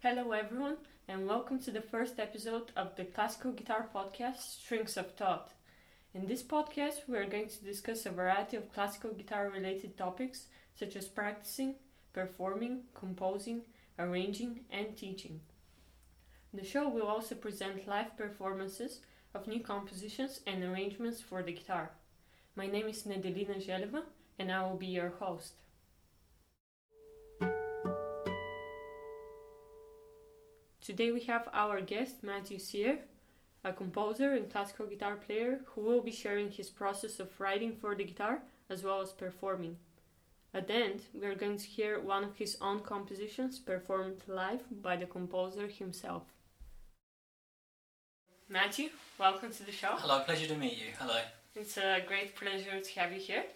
Hello everyone, and welcome to the first episode of the classical guitar podcast, Strings of Thought. In this podcast, we are going to discuss a variety of classical guitar related topics such as practicing, performing, composing, arranging, and teaching. The show will also present live performances of new compositions and arrangements for the guitar. My name is Nedelina Jeleva, and I will be your host. Today we have our guest Matthew Cyr, a composer and classical guitar player who will be sharing his process of writing for the guitar as well as performing. At the end, we are going to hear one of his own compositions performed live by the composer himself. Matthew, welcome to the show. Hello, pleasure to meet you. Hello. It's a great pleasure to have you here.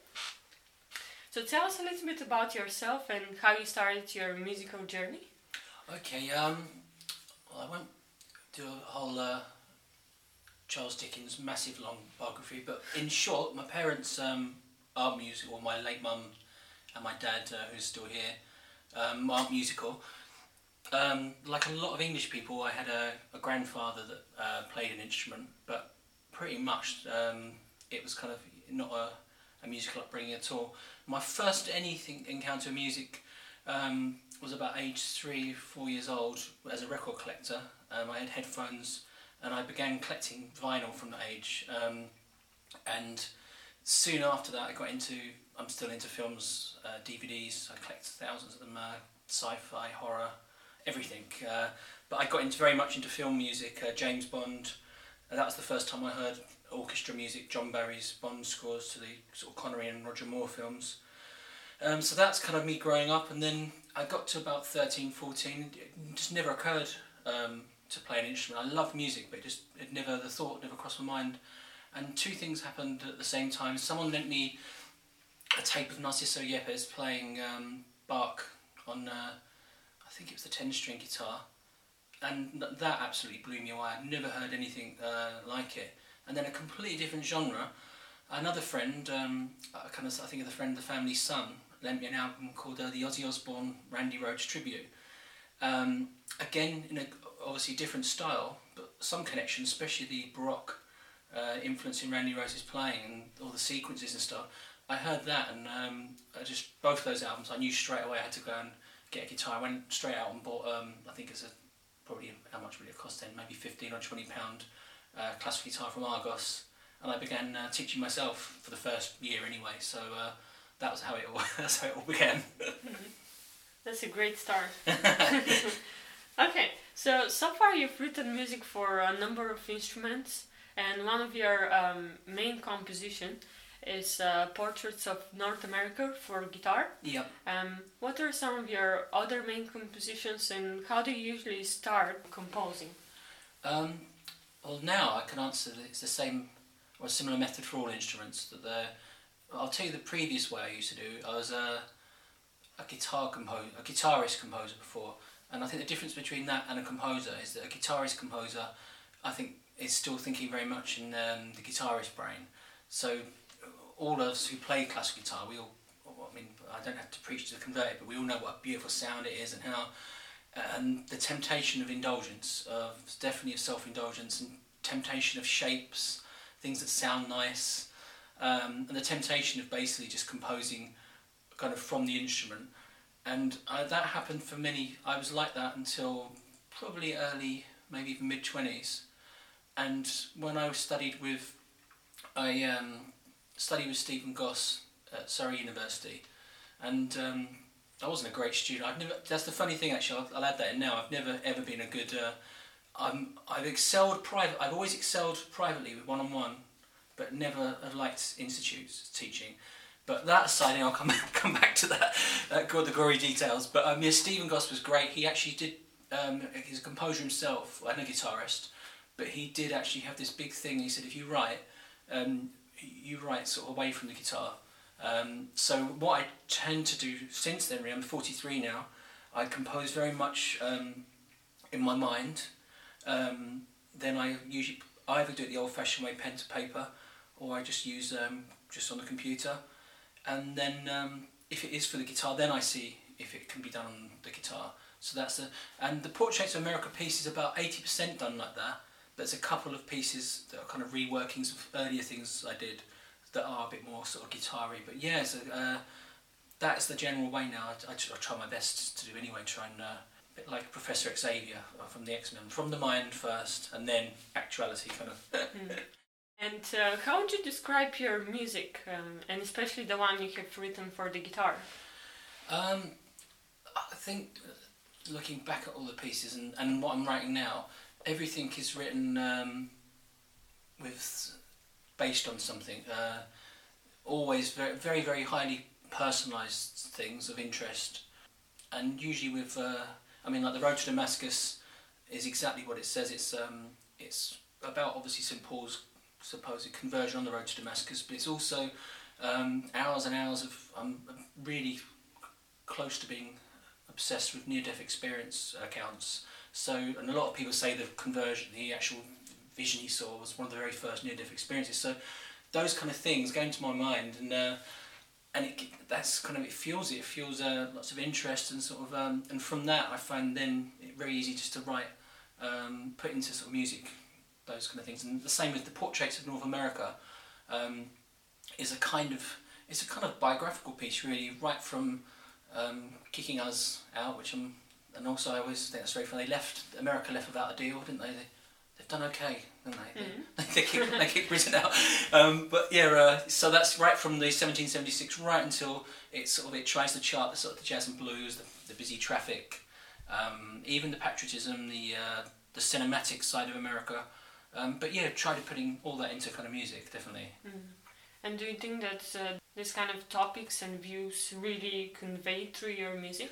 So tell us a little bit about yourself and how you started your musical journey. Okay, well, I won't do a whole Charles Dickens massive long biography, but in short, my parents are musical. My late mum and my dad, who's still here, are musical. Like a lot of English people, I had a grandfather that played an instrument, but pretty much it was kind of not a musical upbringing at all. My first encounter with music was about age 3-4 years old as a record collector. I had headphones and I began collecting vinyl from that age, and soon after that I'm still into films, DVDs. I collect thousands of them, sci-fi, horror, everything, but I got very much into film music, James Bond. That was the first time I heard orchestra music, John Barry's Bond scores to the sort of Connery and Roger Moore films. So that's kind of me growing up, and then I got to about 13, 14, it just never occurred to play an instrument. I loved music, but the thought never crossed my mind. And two things happened at the same time. Someone lent me a tape of Narciso Yepes playing Bach on, I think it was the 10-string guitar, and that absolutely blew me away. I'd never heard anything like it. And then a completely different genre, another friend, I think of the friend of the family's son, lent me an album called the Ozzy Osbourne Randy Rhoads Tribute. Again, in a obviously different style, but some connection, especially the Baroque influence in Randy Rhoads' playing and all the sequences and stuff. I heard that, and both of those albums, I knew straight away I had to go and get a guitar. I went straight out and bought, I think it's probably how much would it cost then, maybe £15 or £20 classical guitar from Argos, and I began teaching myself for the first year anyway. So that's how it all began. That's a great start. Okay, so far you've written music for a number of instruments, and one of your main composition is Portraits of North America for guitar. Yep. What are some of your other main compositions, and how do you usually start composing? Well, now I can answer that it's the same or a similar method for all instruments. I'll tell you the previous way I used to do. I was a guitarist composer before, and I think the difference between that and a composer is that a guitarist composer, I think, is still thinking very much in the guitarist brain. So all of us who play classical guitar, I don't have to preach to the converted, but we all know what a beautiful sound it is, and how, and the temptation of indulgence, definitely of self-indulgence, and temptation of shapes, things that sound nice, and the temptation of basically just composing kind of from the instrument. And that happened for many. I was like that until probably early, maybe even mid-20s. And when I studied with Stephen Goss at Surrey University, and I wasn't a great student. That's the funny thing, actually. I'll add that in now. I've never ever been a good. I've excelled private. I've always excelled privately with one-on-one, but never have liked institutes teaching. But that aside, I'll come back to that. The gory details. But Stephen Goss was great. He actually did. He's a composer himself and a guitarist, but he did actually have this big thing. He said, if you write sort of away from the guitar. So what I tend to do since then, really, I'm 43 now, I compose very much in my mind. Then I usually either do it the old-fashioned way, pen to paper, or I just use just on the computer. And then if it is for the guitar, then I see if it can be done on the guitar. So and the Portraits of America piece is about 80% done like that. But there's a couple of pieces that are kind of reworkings of earlier things I did that are a bit more sort of guitar-y. But yeah, so that's the general way now. I try my best to do anyway. Try and a bit like Professor Xavier from the X-Men, from the mind first, and then actuality kind of. And how would you describe your music, and especially the one you have written for the guitar? I think looking back at all the pieces and what I'm writing now, everything is written based on something. Always very, very, very highly personalised things of interest, and usually with, like the Road to Damascus is exactly what it says. It's about obviously St Paul's supposed conversion on the road to Damascus, but it's also hours and hours of I'm really close to being obsessed with near-death experience accounts. So, and a lot of people say the conversion, the actual vision he saw, was one of the very first near-death experiences. So, those kind of things go into my mind, and that's kind of it fuels lots of interest and sort of and from that I find then it very easy just to write, put into sort of music, those kind of things. And the same with the Portraits of North America. It's a kind of biographical piece, really, right from kicking us out, and also I always think that's very funny. America left without a deal, didn't they? They've done okay, haven't they? Mm-hmm. they kicked Britain out. But yeah, so that's right from the 1776 right until it tries to chart the sort of the jazz and blues, the busy traffic, even the patriotism, the cinematic side of America. But yeah, try to putting all that into kind of music, definitely. Mm. And do you think that this kind of topics and views really convey through your music?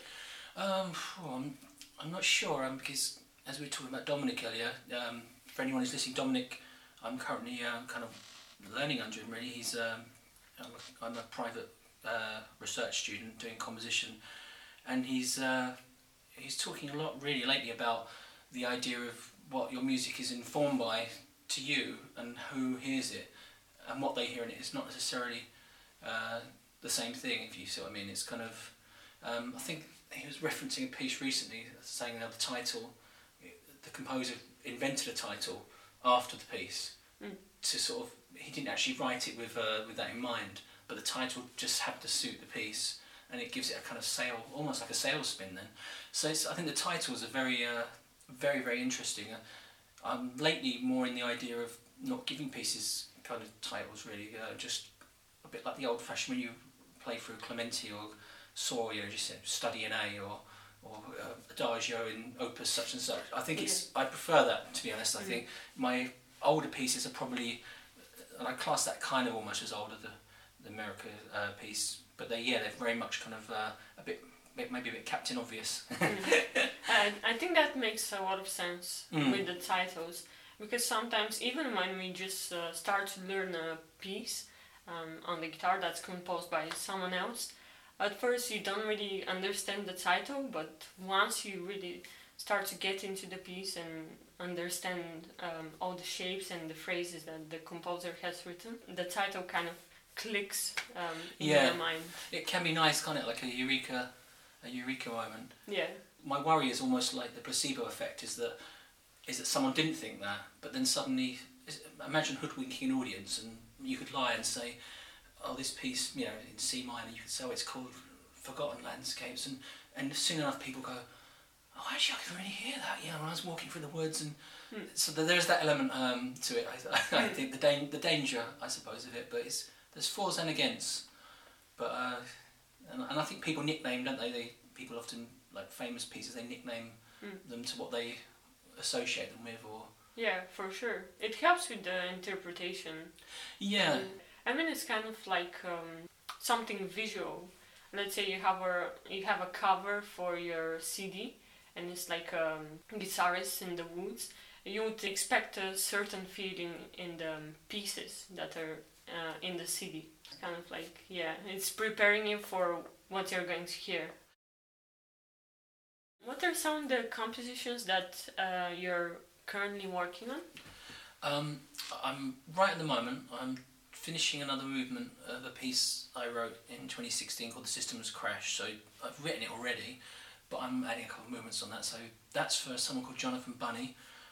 I'm not sure, because as we were talking about Dominic earlier, for anyone who's listening, Dominic, I'm currently kind of learning under him, really. I'm a private research student doing composition, and he's talking a lot really lately about the idea of what your music is informed by to you and who hears it and what they hear in it. It's not necessarily the same thing, if you see what I mean. It's kind of I think he was referencing a piece recently saying that the title, the composer invented a title after the piece to sort of, he didn't actually write it with that in mind, but the title just happened to suit the piece, and it gives it a kind of almost like a sales spin then. So I think the titles are very, very interesting. I'm lately more in the idea of not giving pieces kind of titles, really, just a bit like the old-fashioned when you play through Clementi or Saw, just study an A or Adagio in Opus such and such. I think I prefer that, to be honest. I think my older pieces are probably, and I class that kind of almost as older, the America piece, but they're very much kind of maybe a bit Captain Obvious. I think that makes a lot of sense with the titles, because sometimes even when we just start to learn a piece on the guitar that's composed by someone else, at first you don't really understand the title, but once you really start to get into the piece and understand all the shapes and the phrases that the composer has written, the title kind of clicks in your mind. It can be nice, can't it? Like a eureka moment. Yeah. My worry is almost like the placebo effect, is that someone didn't think that, but then suddenly, imagine hoodwinking an audience, and you could lie and say, oh, this piece, in C minor, you could say, oh, it's called Forgotten Landscapes, and soon enough people go, oh, actually I can really hear that, when I was walking through the woods, and so there's that element to it. I think the danger, I suppose, of it, but there's fors and against, but and I think people nickname, don't they? People often, like famous pieces, they nickname them to what they associate them with, or yeah, for sure, it helps with the interpretation. Yeah. It's kind of like something visual. Let's say you have a cover for your CD, and it's like a guitarist in the woods. You would expect a certain feeling in the pieces that are in the CD. It's kind of like, it's preparing you for what you're going to hear. What are some of the compositions that you're currently working on? I'm right at the moment. I'm finishing another movement of a piece I wrote in 2016 called The Systems Crash. So I've written it already, but I'm adding a couple of movements on that. So that's for someone called Jonathan Bunny.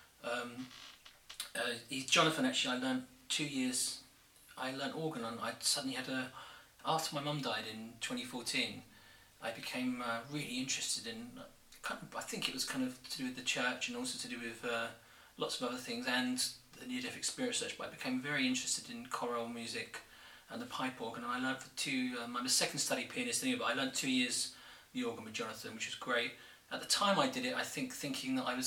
Jonathan, actually, I learned 2 years. I learned organ on. I suddenly had after my mum died in 2014, I became really interested in. I think it was kind of to do with the church and also to do with lots of other things and the near-death experience search. But I became very interested in choral music and the pipe organ, and I learned for I'm a second study pianist anyway, but I learned 2 years the organ with Jonathan, which was great. At the time I did it, I think thinking that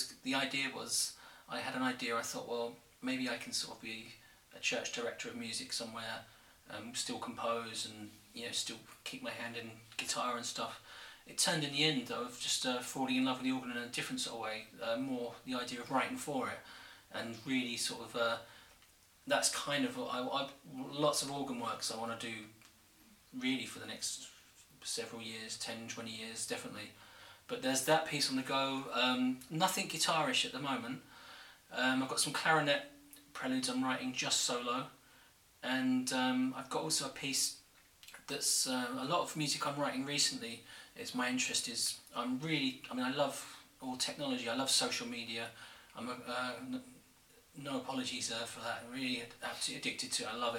I had an idea. I thought, well, maybe I can sort of be a church director of music somewhere, still compose and still keep my hand in guitar and stuff. It turned in the end of just falling in love with the organ in a different sort of way, more the idea of writing for it, and really sort of that's kind of lots of organ works I want to do really for the next several years, 10, 20 years definitely. But there's that piece on the go, nothing guitarish at the moment. I've got some clarinet preludes I'm writing just solo, and I've got also a piece that's a lot of music I'm writing recently. My interest is I love all technology. I love social media. I'm no apologies for that. I'm really absolutely addicted to it. I love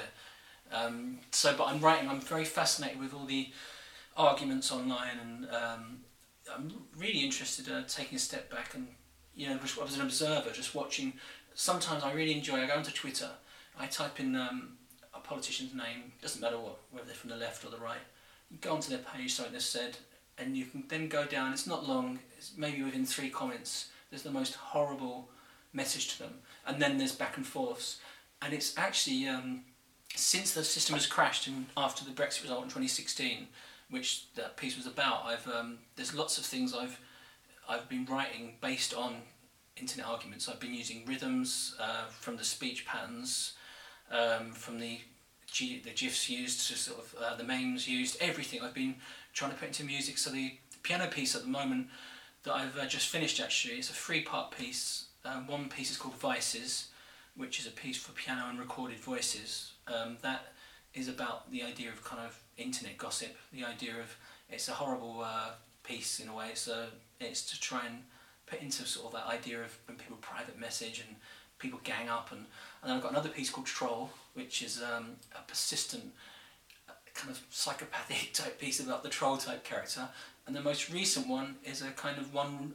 it. But I'm very fascinated with all the arguments online, and I'm really interested in taking a step back and I was an observer, just watching. Sometimes I really enjoy. I go onto Twitter. I type in a politician's name. Doesn't matter whether they're from the left or the right. You go onto their page, something they've said, and you can then go down. It's not long. It's maybe within 3 comments. There's the most horrible message to them, and then there's back and forths. And it's actually since the system has crashed and after the Brexit result in 2016, which that piece was about. There's lots of things I've been writing based on internet arguments. I've been using rhythms from the speech patterns, from the GIFs used to sort of the memes used, everything I've been trying to put into music. So the piano piece at the moment that I've just finished, actually, it's a 3-part piece. One piece is called Vices, which is a piece for piano and recorded voices. That is about the idea of kind of internet gossip, the idea of it's a horrible piece in a way. So it's to try and put into sort of that idea of when people private message and people gang up, and then I've got another piece called Troll, which is a persistent kind of psychopathic type piece about the troll type character, and the most recent one is a kind of one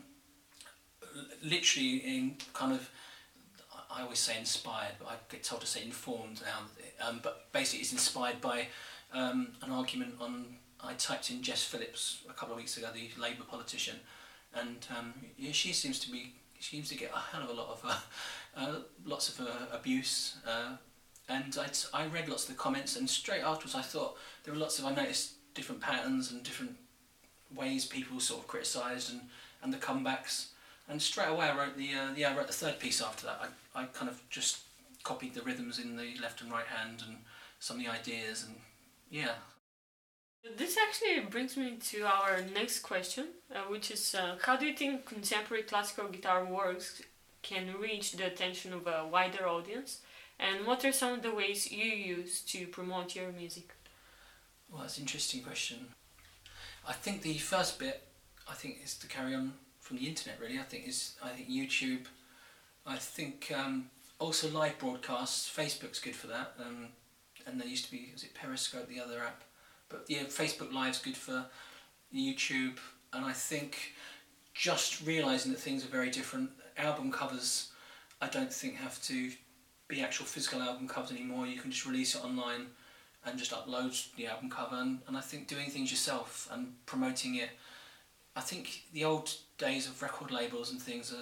literally in kind of, I always say inspired, but I get told to say informed now, but basically it's inspired by an argument I typed in Jess Phillips a couple of weeks ago, the Labour politician, and she seems to get a hell of a lot of lots of abuse, and I read lots of the comments, and straight afterwards I thought there were I noticed different patterns and different ways people sort of criticised and the comebacks, and straight away I wrote I wrote the 3rd piece after that. I kind of just copied the rhythms in the left and right hand and some of the ideas, and yeah. This actually brings me to our next question, which is how do you think contemporary classical guitar works can reach the attention of a wider audience, and what are some of the ways you use to promote your music? Well, that's an interesting question. I think the first bit, is to carry on from the internet really. I think YouTube. I think also live broadcasts. Facebook's good for that, and there used to be, was it Periscope, the other app? But yeah, Facebook Live's good for YouTube, and I think just realising that things are very different. Album covers, I don't think have to be actual physical album covers anymore. You can just release it online and just upload the album cover, and I think doing things yourself and promoting it. I think the old days of record labels and things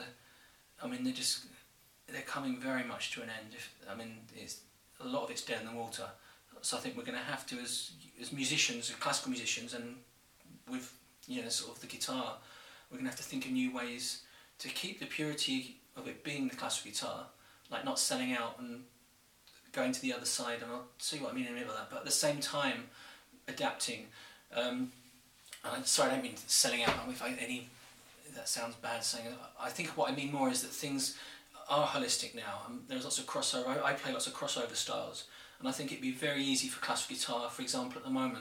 they're coming very much to an end. It's a lot of it's dead in the water. So I think we're going to have to, as musicians, classical musicians, and with sort of the guitar, we're going to have to think of new ways to keep the purity of it being the classical guitar, like not selling out and going to the other side. And I'll see what I mean in a minute by that. But at the same time, adapting. Sorry, I don't mean selling out. That sounds bad saying it. I think what I mean more is that things are holistic now. There's lots of crossover. I play lots of crossover styles. And I think it'd be very easy for classical guitar, for example, at the moment,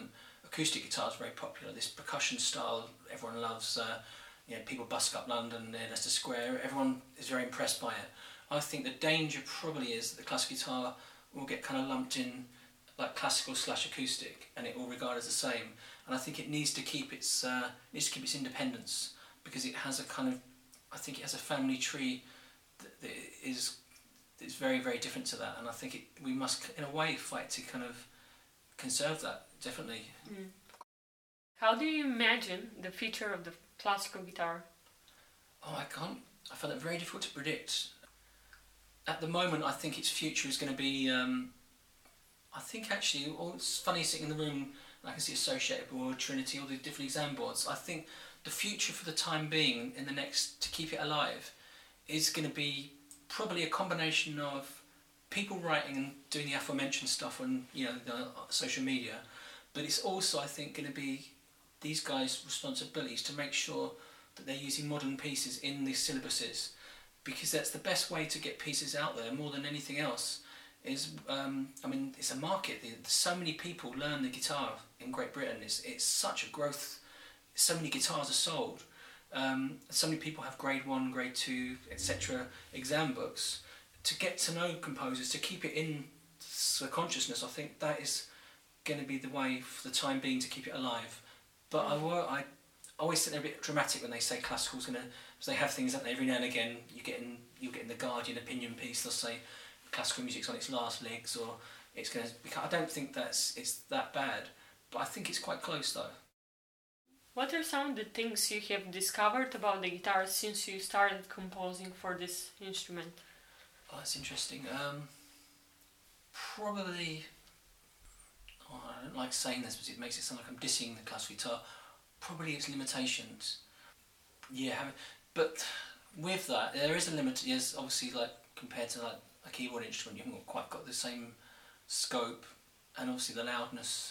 acoustic guitar is very popular. This percussion style everyone loves. People busk up London, Leicester Square. Everyone is very impressed by it. I think the danger probably is that the classical guitar will get kind of lumped in like classical / acoustic, and it will regard as the same. And I think it needs to keep its independence, because it has it has a family tree that is very, very different to that. And I think we must in a way fight to kind of conserve that, definitely. How do you imagine the future of the classical guitar? Oh, I can't. I find it very difficult to predict. At the moment, I think its future is going to be. I think actually, it's funny sitting in the room. I can see Associated Board, Trinity, all the different exam boards. I think the future for the time being, to keep it alive, is going to be probably a combination of people writing and doing the aforementioned stuff on the social media, but it's also, I think, going to be these guys' responsibilities to make sure that they're using modern pieces in these syllabuses, because that's the best way to get pieces out there more than anything else. It's a market. So many people learn the guitar in Great Britain. It's such a growth. So many guitars are sold. So many people have grade 1, grade 2, etc. exam books. To get to know composers, to keep it in the consciousness, I think that is going to be the way for the time being to keep it alive. But I always think they're a bit dramatic when they say classical's going to. Because they have things that every now and again you get in the Guardian opinion piece. They'll say classical music's on its last legs, or it's going to. I don't think it's that bad, but I think it's quite close though. What are some of the things you have discovered about the guitar since you started composing for this instrument? Oh, that's interesting. Probably. Oh, I don't like saying this because it makes it sound like I'm dissing the classical guitar. Probably its limitations. Yeah, but with that, there is a limit. Yes, obviously, like compared to like a keyboard instrument, you haven't quite got the same scope, and obviously the loudness,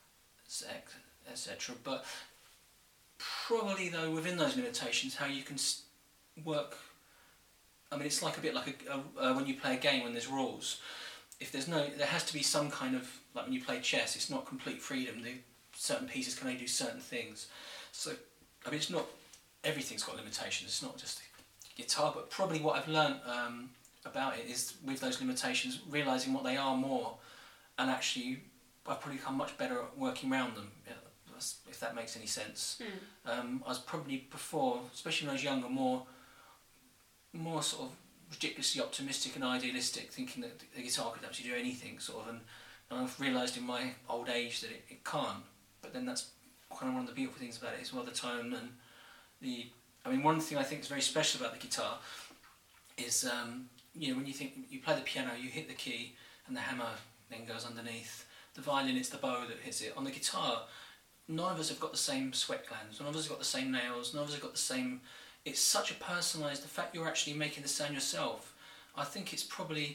etc. But probably though, within those limitations, how you can work. I mean, it's like a bit like when you play a game when there's rules. If there has to be some kind of, like when you play chess, it's not complete freedom. Certain pieces can only do certain things. So, I mean, it's not, everything's got limitations. It's not just the guitar, but probably what I've learned about it is with those limitations, realising what they are more, and actually I've probably become much better at working around them, if that makes any sense. I was probably before, especially when I was younger, more sort of ridiculously optimistic and idealistic, thinking that the guitar could actually do anything, sort of, and I've realised in my old age that it can't. But then that's kind of one of the beautiful things about it as well, the tone and the. I mean, one thing I think is very special about the guitar is, when you think you play the piano, you hit the key and the hammer then goes underneath. The violin, it's the bow that hits it. On the guitar, none of us have got the same sweat glands. None of us have got the same nails. None of us have got the same. It's such a personalised. The fact you're actually making the sound yourself, I think it's probably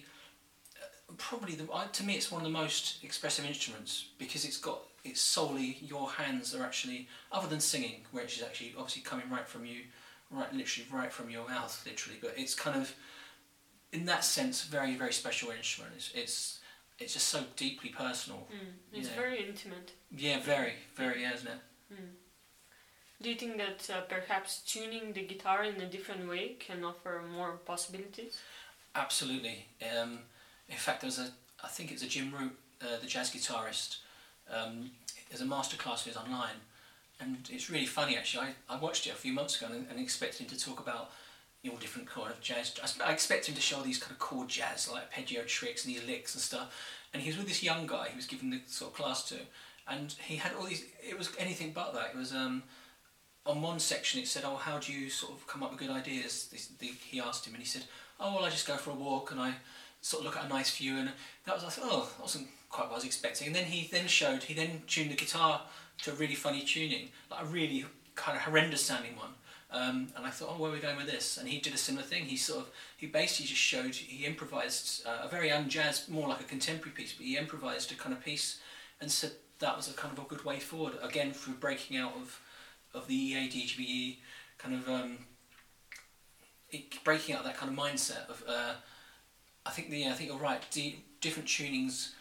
to me it's one of the most expressive instruments, because it's solely your hands are actually, other than singing, which is actually obviously coming right from you, literally right from your mouth, literally. But it's kind of, in that sense, very, very special instrument. It's just so deeply personal. It's very intimate. Yeah, very, very, isn't it? Do you think that perhaps tuning the guitar in a different way can offer more possibilities? Absolutely. In fact, I think it's a Jim Root, the jazz guitarist. There's a masterclass of his online, and it's really funny actually. I watched it a few months ago and expected him to talk about all different kind of jazz. I expect him to show these kind of chord jazz, like arpeggio tricks and these licks and stuff. And he was with this young guy he was giving the sort of class to, and he had all these. It was anything but that. It was on one section it said, "Oh, how do you sort of come up with good ideas?" He asked him, and he said, "Oh, well, I just go for a walk and I sort of look at a nice view." And I thought, oh, that wasn't quite what I was expecting. And then he tuned the guitar to a really funny tuning, like a really kind of horrendous sounding one. And I thought, oh, where are we going with this? And he did a similar thing. He basically just he improvised a very un-jazz, more like a contemporary piece, but he improvised a kind of piece and said that was a kind of a good way forward, again, through breaking out of the EADGBE kind of, breaking out of that kind of mindset of, I think you're right, different tunings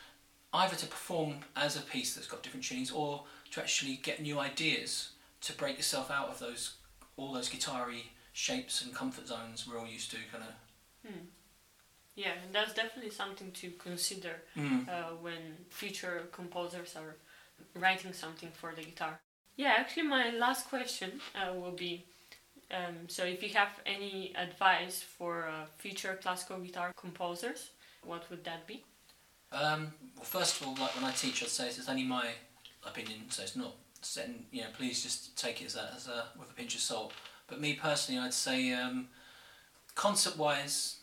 either to perform as a piece that's got different tunings, or to actually get new ideas to break yourself out of all those guitar-y shapes and comfort zones we're all used to, kind of. Yeah, and that's definitely something to consider when future composers are writing something for the guitar. Yeah, actually my last question will be, so if you have any advice for future classical guitar composers, what would that be? Well, first of all, like when I teach, I'd say it's only my opinion, so it's not setting, please just take it as a with a pinch of salt. But me personally, I'd say concert-wise,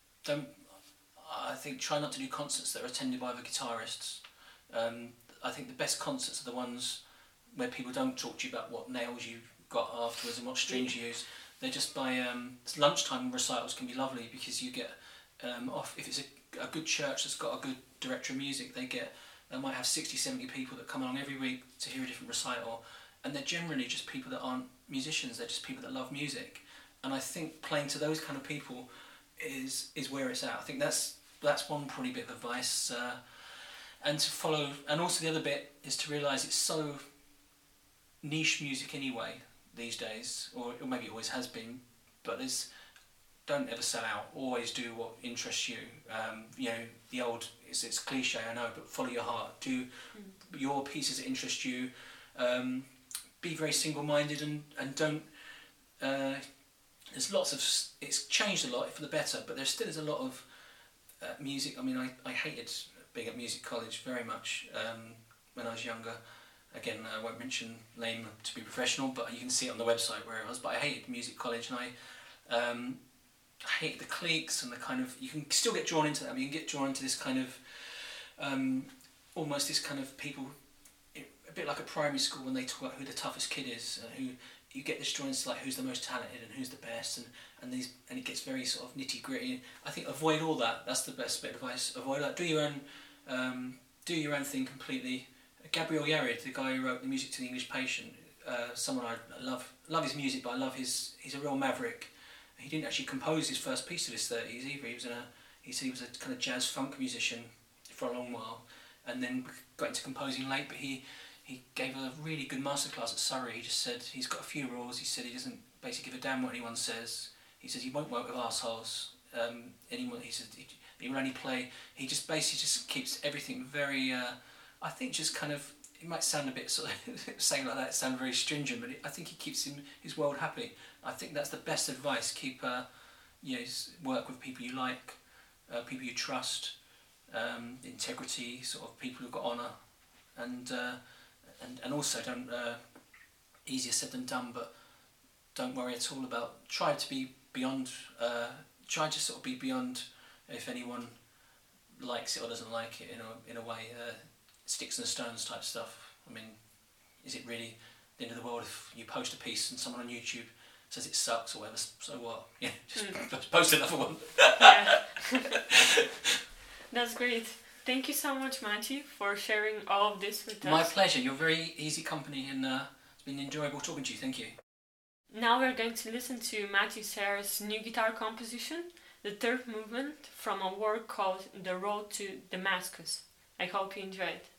I think try not to do concerts that are attended by other guitarists. I think the best concerts are the ones where people don't talk to you about what nails you got afterwards and what strings you use. They're just by lunchtime recitals can be lovely, because you get off, if it's a good church that's got a good director of music, they might have 60-70 people that come along every week to hear a different recital, and they're generally just people that aren't musicians, they're just people that love music. And I think playing to those kind of people is where it's at. I think that's one probably bit of advice, and to follow. And also the other bit is to realise it's so niche music anyway these days, or maybe it always has been. But don't ever sell out. Always do what interests you. The old it's cliche, I know, but follow your heart. Do your pieces that interest you. Be very single-minded and don't. There's lots of. It's changed a lot for the better, but there still is a lot of music. I mean, I hated being at music college very much when I was younger. Again, I won't mention name to be professional, but you can see it on the website where I was. But I hated music college, and I hate the cliques and the kind of. You can still get drawn into that. I mean, you can get drawn into this kind of almost this kind of people. A bit like a primary school when they talk about who the toughest kid is, and who you get this drawn into, like who's the most talented and who's the best, and it gets very sort of nitty gritty. I think avoid all that. That's the best bit of advice. Avoid that. Do your own thing completely. Gabriel Yared, the guy who wrote the music to The English Patient, someone I love his music, but I love he's a real maverick. He didn't actually compose his first piece of his 30s either. He said he was a kind of jazz funk musician for a long while, and then got into composing late. But he gave a really good masterclass at Surrey. He just said he's got a few rules. He said he doesn't basically give a damn what anyone says. He says he won't work with arseholes. Anyone. He says he will only play. He just basically just keeps everything very. I think just kind of. It might sound a bit sort of saying like that. It sounds very stringent, but I think he keeps his world happy. I think that's the best advice. Keep work with people you like, people you trust, integrity, sort of people who've got honour, and also don't, easier said than done, but don't worry at all about, try to be beyond, try to sort of be beyond if anyone likes it or doesn't like it in a way, sticks and stones type stuff. I mean, is it really the end of the world if you post a piece and someone on YouTube says it sucks or whatever, so what? Yeah, just post another one. Yeah. That's great. Thank you so much, Matthew, for sharing all of this with us. My pleasure. You're very easy company, and it's been enjoyable talking to you. Thank you. Now we're going to listen to Matthew Serra's new guitar composition, the third movement from a work called The Road to Damascus. I hope you enjoy it.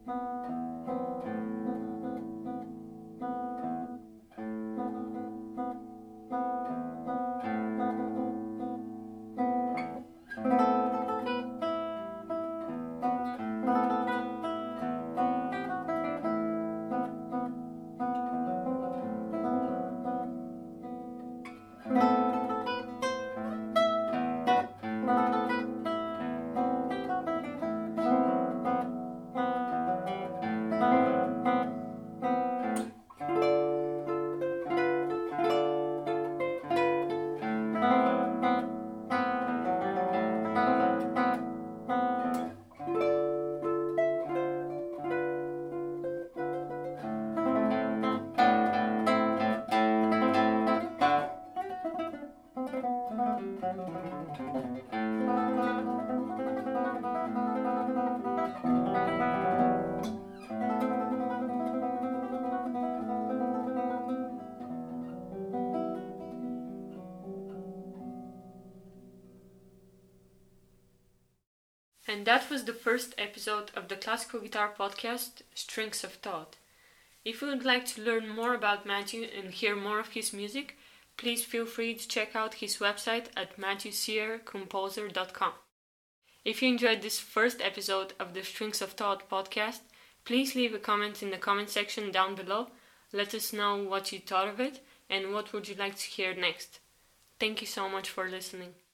And that was the first episode of the Classical Guitar Podcast, Strings of Thought. If you would like to learn more about Matthew and hear more of his music, please feel free to check out his website at matthewsiercomposer.com. If you enjoyed this first episode of the Strings of Thought podcast, please leave a comment in the comment section down below. Let us know what you thought of it and what would you like to hear next. Thank you so much for listening.